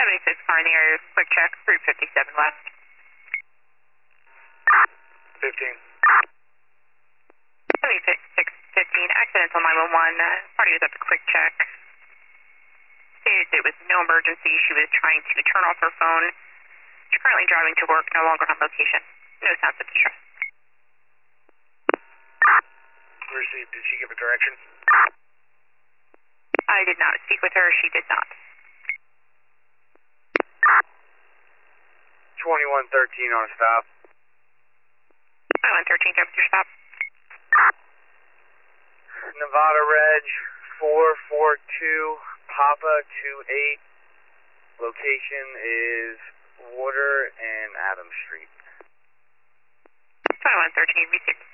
76 car in the area, quick check, Route 57 West. 15. 7615, accidental 911, party was at the quick check. Stated it was no emergency, she was trying to turn off her phone. She's currently driving to work, no longer on location. No signs of distress. Received. Did she give a direction? I did not speak with her, she did not. 2113 on a stop. 2113, temperature stop. Nevada Reg 442 Papa 28. Location is Water and Adams Street. 2113, received.